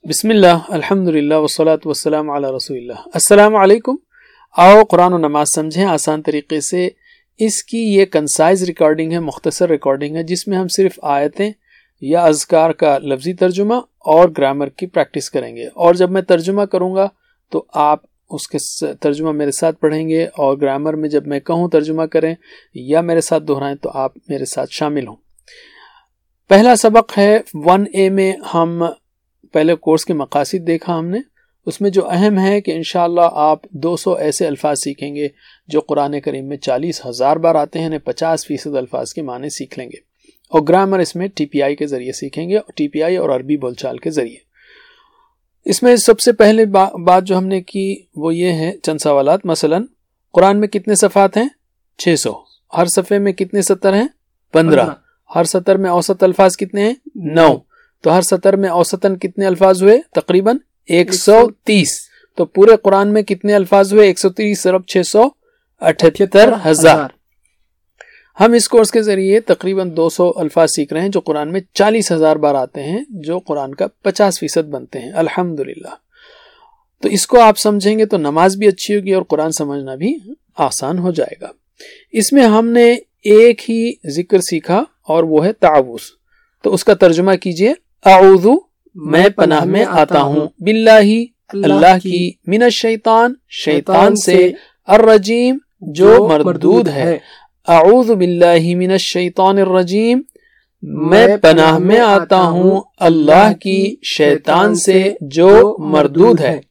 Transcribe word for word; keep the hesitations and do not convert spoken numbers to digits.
بسم اللہ الحمدللہ والصلاة والسلام علی رسول اللہ۔ السلام علیکم۔ آؤ قرآن و نماز سمجھیں آسان طریقے سے۔ اس کی یہ کنسائز ریکارڈنگ ہے، مختصر ریکارڈنگ ہے، جس میں ہم صرف آیتیں یا اذکار کا لفظی ترجمہ اور گرامر کی پریکٹس کریں گے، اور جب میں ترجمہ کروں گا تو آپ اس کے ترجمہ میرے ساتھ پڑھیں گے، اور گرامر میں جب میں کہوں ترجمہ کریں یا میرے ساتھ دہرائیں تو آپ میرے ساتھ شامل ہوں۔ پہلا سبق ہے ون اے میں ہم پہلے کورس کے مقاصد دیکھا ہم نے، اس میں جو اہم ہے کہ انشاءاللہ آپ دو سو ایسے الفاظ سیکھیں گے جو قرآن کریم میں چالیس ہزار بار آتے ہیں، یعنی پچاس فیصد الفاظ کے معنی سیکھ لیں گے، اور گرامر اس میں ٹی پی آئی کے ذریعے سیکھیں گے، ٹی پی آئی اور عربی بول چال کے ذریعے۔ اس میں سب سے پہلے بات جو ہم نے کی وہ یہ ہے چند سوالات، مثلا قرآن میں کتنے صفحات ہیں؟ چھ سو۔ ہر صفحے میں کتنے سطر ہیں؟ پندرہ۔ ہر سطر میں اوسط الفاظ کتنے ہیں؟ نو۔ تو ہر سطر میں اوسطاً کتنے الفاظ ہوئے؟ تقریباً ایک سو تیس۔ تو پورے قرآن میں کتنے الفاظ ہوئے؟ ایک سو تیس ضرب چھ سو اٹھہتر ہزار۔ ہم اس کورس کے ذریعے تقریباً دو سو الفاظ سیکھ رہے ہیں جو قرآن میں چالیس ہزار بار آتے ہیں، جو قرآن کا پچاس فیصد بنتے ہیں الحمدللہ۔ تو اس کو آپ سمجھیں گے تو نماز بھی اچھی ہوگی اور قرآن سمجھنا بھی آسان ہو جائے گا۔ اس میں ہم نے ایک ہی ذکر سیکھا اور وہ ہے تعوذ، تو اس کا ترجمہ کیجئے۔ اعوذ میں پناہ میں آتا ہوں، باللہ اللہ کی، من الشیطان شیطان سے، الرجیم جو مردود ہے۔ اعوذ باللہ من الشیطان الرجیم میں پناہ میں آتا ہوں اللہ کی شیطان سے جو مردود ہے۔